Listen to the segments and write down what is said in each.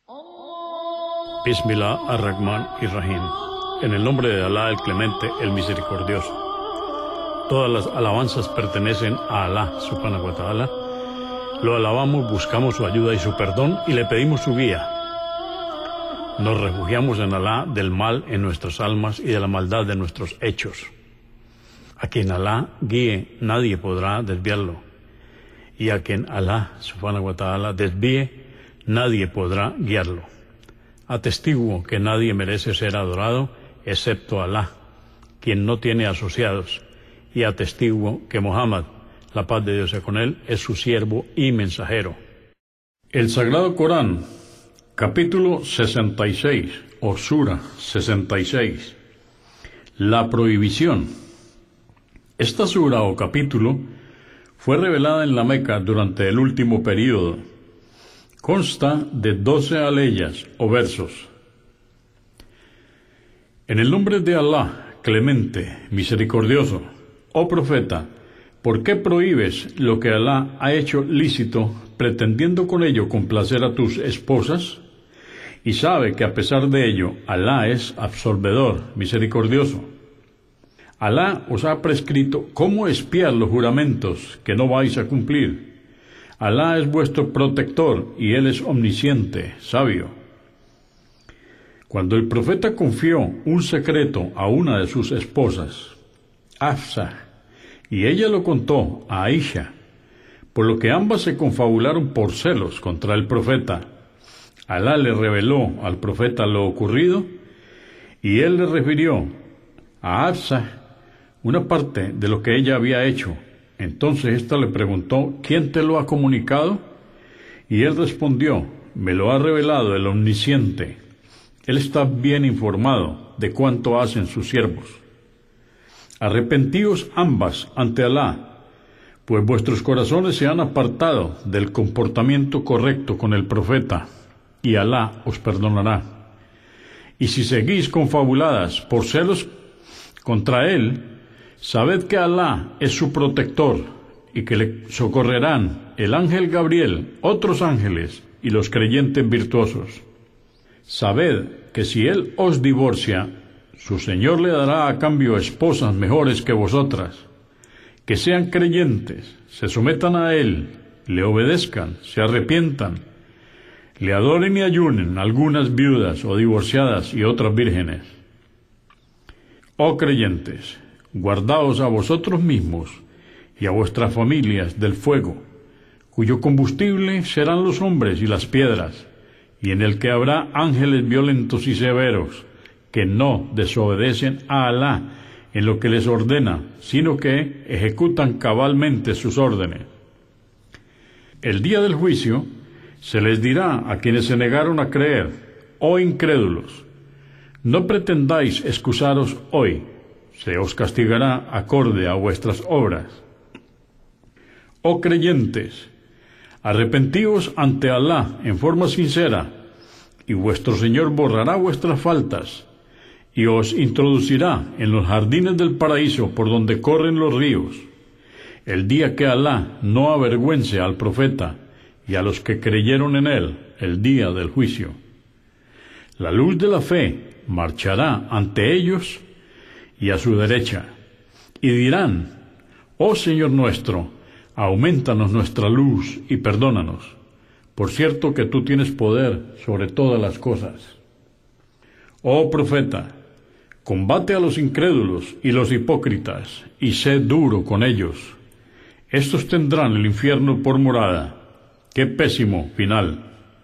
Bismillah ar-Rahman ir-Rahim. En el nombre de Alá, el Clemente, el Misericordioso. Todas las alabanzas pertenecen a Alá, subhanahu wa ta'ala. Lo alabamos, buscamos su ayuda y su perdón y le pedimos su guía. Nos refugiamos en Alá del mal en nuestras almas y de la maldad de nuestros hechos. A quien Alá guíe, nadie podrá desviarlo. Y a quien Alá, subhanahu wa ta'ala, desvíe, nadie podrá guiarlo. Atestiguo que nadie merece ser adorado excepto Alá, quien no tiene asociados, y atestiguo que Muhammad, la paz de Dios sea con él, es su siervo y mensajero. El Sagrado Corán, capítulo 66, o Sura 66, la prohibición. Esta sura o capítulo fue revelada en la Meca durante el último período. Consta de 12 aleyas o versos. En el nombre de Alá, Clemente, Misericordioso, oh profeta, ¿por qué prohíbes lo que Alá ha hecho lícito, pretendiendo con ello complacer a tus esposas? Y sabe que a pesar de ello, Alá es absolvedor, misericordioso. Alá os ha prescrito cómo expiar los juramentos que no vais a cumplir. Alá es vuestro protector y Él es omnisciente, sabio. Cuando el profeta confió un secreto a una de sus esposas, Hafsa, y ella lo contó a Aisha, por lo que ambas se confabularon por celos contra el profeta, Alá le reveló al profeta lo ocurrido, y él le refirió a Hafsa una parte de lo que ella había hecho. Entonces ésta le preguntó, ¿quién te lo ha comunicado? Y él respondió, me lo ha revelado el Omnisciente. Él está bien informado de cuánto hacen sus siervos. Arrepentíos ambas ante Alá, pues vuestros corazones se han apartado del comportamiento correcto con el profeta, y Alá os perdonará. Y si seguís confabuladas por celos contra él, sabed que Alá es su protector y que le socorrerán el ángel Gabriel, otros ángeles y los creyentes virtuosos. Sabed que si él os divorcia, su Señor le dará a cambio esposas mejores que vosotras, que sean creyentes, se sometan a él, le obedezcan, se arrepientan, le adoren y ayunen algunas viudas o divorciadas y otras vírgenes. Oh creyentes, guardaos a vosotros mismos y a vuestras familias del fuego, cuyo combustible serán los hombres y las piedras, y en el que habrá ángeles violentos y severos, que no desobedecen a Alá en lo que les ordena, sino que ejecutan cabalmente sus órdenes. El día del juicio se les dirá a quienes se negaron a creer, oh incrédulos, no pretendáis excusaros hoy, se os castigará acorde a vuestras obras. Oh creyentes, arrepentíos ante Alá en forma sincera, y vuestro Señor borrará vuestras faltas, y os introducirá en los jardines del paraíso por donde corren los ríos, el día que Alá no avergüence al profeta y a los que creyeron en él, el día del juicio. La luz de la fe marchará ante ellos y a su derecha, y dirán, oh Señor nuestro, aumentanos nuestra luz y perdónanos. Por cierto que tú tienes poder sobre todas las cosas. Oh profeta, combate a los incrédulos y los hipócritas, y sé duro con ellos. Estos tendrán el infierno por morada. ¡Qué pésimo final!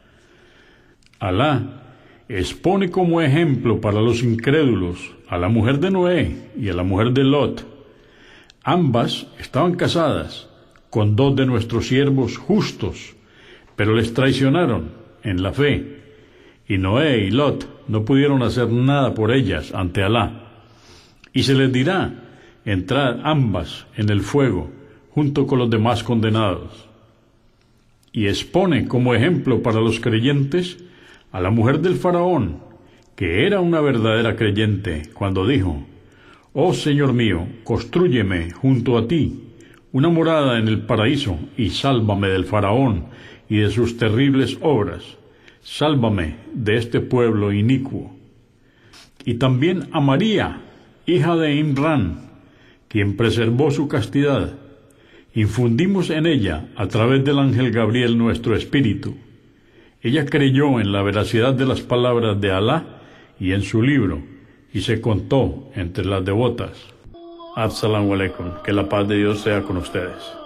Alá expone como ejemplo para los incrédulos a la mujer de Noé y a la mujer de Lot. Ambas estaban casadas con dos de nuestros siervos justos, pero les traicionaron en la fe, y Noé y Lot no pudieron hacer nada por ellas ante Alá. Y se les dirá, entrad ambas en el fuego, junto con los demás condenados. Y expone como ejemplo para los creyentes a la mujer del faraón, que era una verdadera creyente, cuando dijo, oh Señor mío, constrúyeme junto a ti una morada en el paraíso y sálvame del faraón y de sus terribles obras. sálvame de este pueblo inicuo. Y también a María, hija de Imran, quien preservó su castidad. Infundimos en ella, a través del ángel Gabriel, nuestro espíritu. Ella creyó en la veracidad de las palabras de Alá y en su libro, y se contó entre las devotas. Assalamu alaikum, que la paz de Dios sea con ustedes.